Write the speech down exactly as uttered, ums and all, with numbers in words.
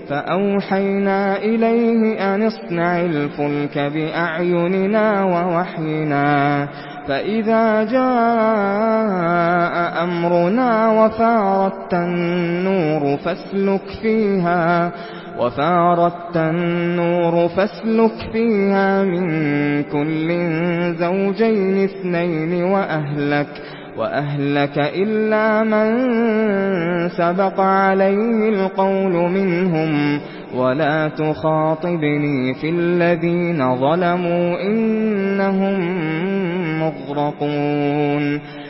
فأوحينا إليه أن اصنع الفلك بأعيننا ووحينا فإذا جاء أمرنا وفارت النور فاسلك فيها وفارت النور فاسلك فيها من كل زوجين اثنين وأهلك وأهلك إلا من سبق عليه القول منهم ولا تخاطبني في الذين ظلموا إنهم مغرقون